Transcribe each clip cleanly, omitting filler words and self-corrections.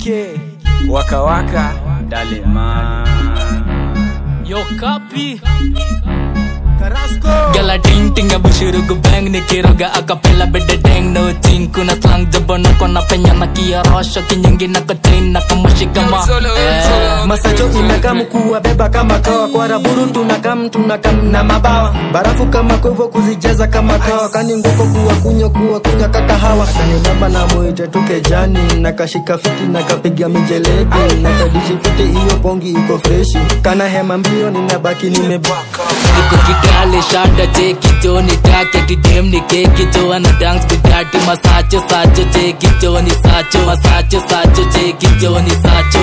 DK Waka Waka Daleman Yo Kapi Carrasco Gala ting ting abu shuru gu bang ni kiroga acapella bede dang no chinku na slang jabano kona penya na kia rosho kinyingi na katrain na kamushikama Masacho inakamu kuwa beba kama kawa kwa raburu tunakam na mabawa barafu kama kwevo kuzijaza kama kawa kani ngoko kuwa kunywa kaka hawa kani baba na muite tuke jani nakashika fiti nakapiga mijeledi nakadishi fiti iyo pongi iko freshi kana hema mbio ninabaki nimebaka Niko kitale shada cheki jo ni take ti dem ni keki jo ana dance with daddy masacho cheki jo ni sacho cheki jo ni sacho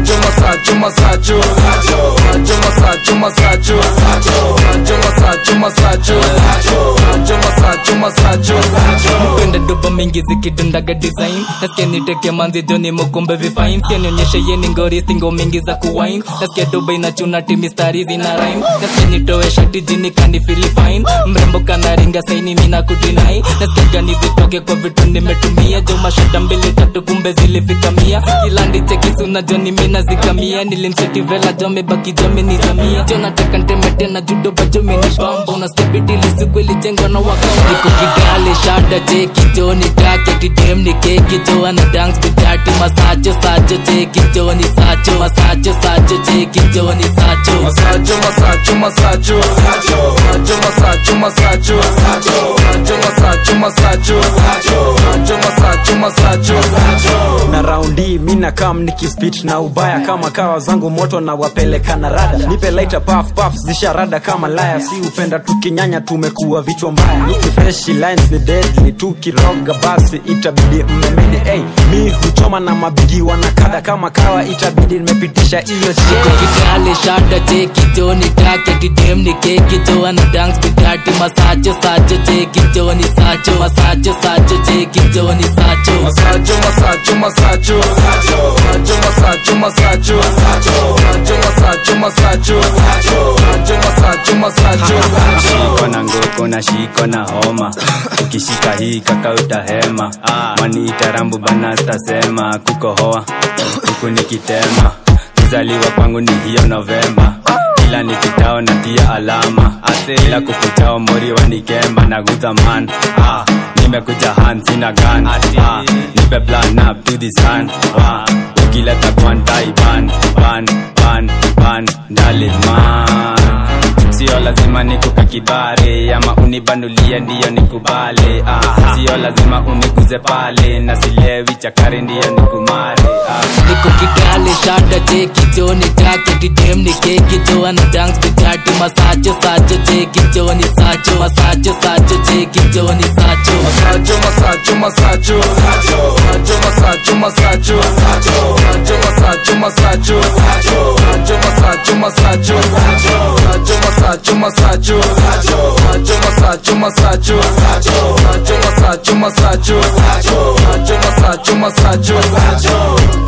Mpenda doba mingi zikidundaga design nasikia niteke manzi joni mukumbe vifine sianionyeshe yeni ngori singo mingi za kuwine nasikia doba inachuna timistari zina rhyme nasikia nitowe shati jini kandi feel fine mrembo kanaringa saini mina kudinai nasikia gani zitoke kwa vitu nimetumia jo mashada mbili tatu kumbe zilifika 100 kilandi cheki suna joni mina zikamia nilimseti vela jome baki jome nizamia jona teka ntemete na judo bajome ni bamba unastebidi lisikweli jengo na waka niko kidale shada cheki jo ni take ti dem ni keki jo ana dance with daddy masacho cheki jo ni sacho cheki jo ni sacho na raundi mina kam nikispit na ubaya kama kawa zangu moto na wapeleka na rada nipe lighter puff zisharada kama laya si upenda tukinyanya tumekuwa vichwa mbaya nikifresh lines ni deadly tukiroga basi itabidi mmemeni mi huchoma na mabigi wanakada kama kawa itabidi nimepitisha iyo shiko kitale shada cheki jo ni take ti dem ni keki jo ana dance with daddy masacho cheki jo ni sacho cheki jo ni sacho Shikona ngoko na shikona homa ukishika hii kaka utahema mani itarambu banasta sema kukohoa huku nikitema kuzaliwa kwangu ni hiyo Novemba ila nikitao na tia alama ila kukutao mori wanikemba na guthaman nimekuja hand sina gun nipe plan up to this hand ukileta kwantai ban Daleman sio lazima nikupe kibare ama unibanulie ndiyo nikubale sio lazima uniguze pale na silewi chakari ndiyo nikumare niko kidale shada cheki jo ni take ti dem ni keki jo ana dance with daddy masacho cheki jo ni sacho cheki jo ni sacho masacho